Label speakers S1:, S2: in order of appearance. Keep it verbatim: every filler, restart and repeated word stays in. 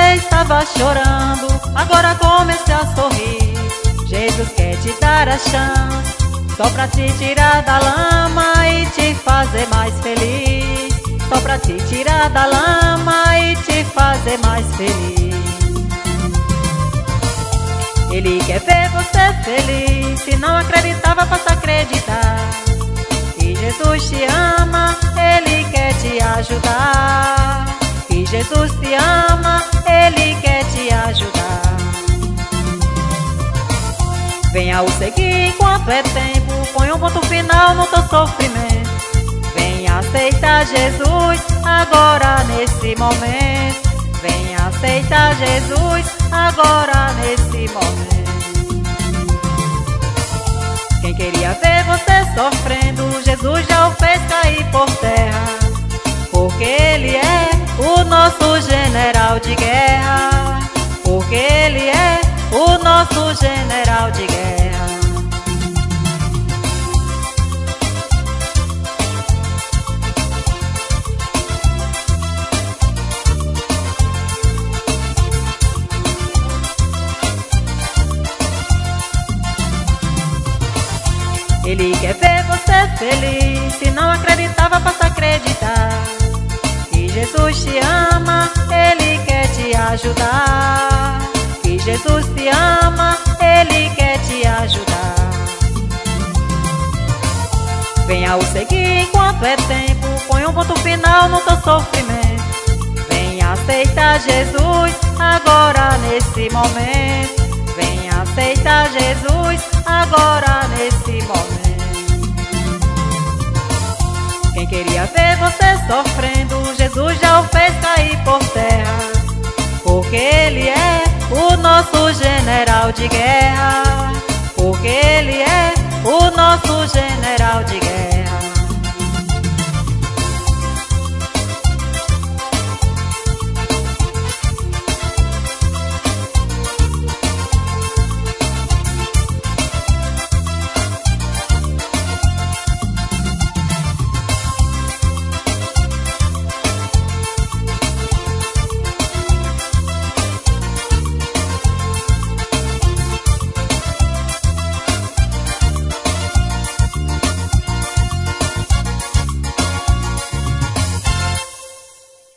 S1: você estava chorando, agora comece a sorrir. Jesus quer te dar a chance, só pra te tirar da lama e te fazer mais feliz. Só pra te tirar da lama e te fazer mais feliz. Ele quer ver você feliz, se não acreditava, passa a acreditar. Que Jesus te ama, Ele quer te ajudar. Que Jesus te ama, Ele quer te ajudar. Venha o seguir enquanto é tempo, põe um ponto final no teu sofrimento. Venha aceitar Jesus agora nesse momento. Venha aceitar Jesus agora nesse momento. Quem queria ver você sofrendo, Jesus já o fez cair por terra. Porque Ele é o nosso general de guerra. Porque Ele é o nosso general de guerra. Ele quer ver você feliz, se não acreditava, passa a acreditar. Que Jesus te ama, Ele quer te ajudar. Que Jesus te ama, Ele quer te ajudar. Venha o seguir enquanto é tempo, põe um ponto final no teu sofrimento. Venha aceitar Jesus agora nesse momento. Venha aceitar Jesus agora nesse momento. Quem queria ver você sofrendo, Jesus já o fez cair por terra. Porque Ele é o nosso general de guerra. Porque Ele é o nosso general de guerra.